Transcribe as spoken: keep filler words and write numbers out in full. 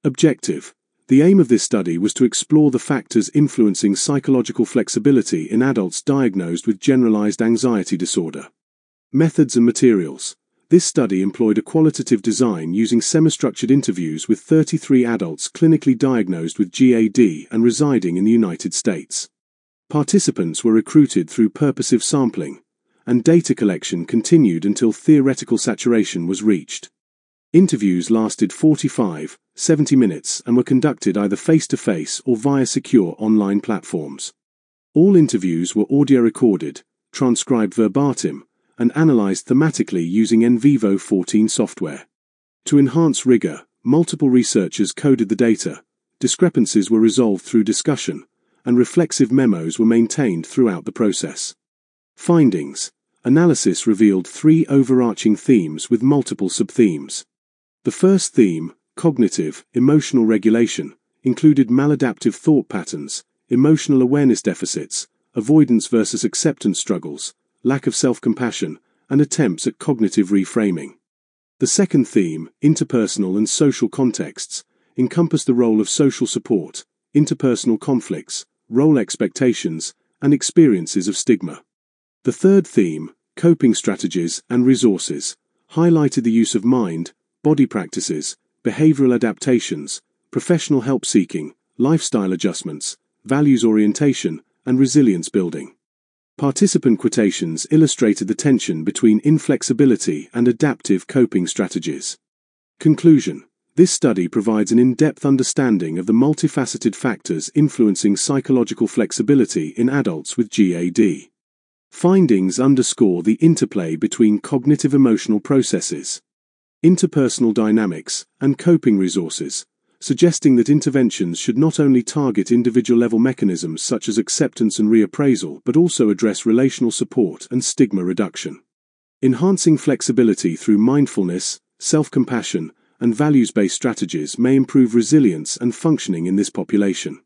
Objective. The aim of this study was to explore the factors influencing psychological flexibility in adults diagnosed with generalized anxiety disorder. Methods and materials. This study employed a qualitative design using semi-structured interviews with thirty-three adults clinically diagnosed with G A D and residing in the United States. Participants were recruited through purposive sampling, and data collection continued until theoretical saturation was reached. Interviews lasted forty-five, seventy minutes and were conducted either face-to-face or via secure online platforms. All interviews were audio recorded, transcribed verbatim, and analyzed thematically using NVivo fourteen software. To enhance rigor, multiple researchers coded the data, discrepancies were resolved through discussion, and reflexive memos were maintained throughout the process. Findings. Analysis revealed three overarching themes with multiple subthemes. The first theme, cognitive, emotional regulation, included maladaptive thought patterns, emotional awareness deficits, avoidance versus acceptance struggles, lack of self-compassion, and attempts at cognitive reframing. The second theme, interpersonal and social contexts, encompassed the role of social support, interpersonal conflicts, role expectations, and experiences of stigma. The third theme, coping strategies and resources, highlighted the use of mind, body practices, behavioral adaptations, professional help seeking, lifestyle adjustments, values orientation, and resilience building. Participant quotations illustrated the tension between inflexibility and adaptive coping strategies. Conclusion. This study provides an in-depth understanding of the multifaceted factors influencing psychological flexibility in adults with G A D. Findings underscore the interplay between cognitive emotional processes, interpersonal dynamics, and coping resources, suggesting that interventions should not only target individual-level mechanisms such as acceptance and reappraisal but also address relational support and stigma reduction. Enhancing flexibility through mindfulness, self-compassion, and values-based strategies may improve resilience and functioning in this population.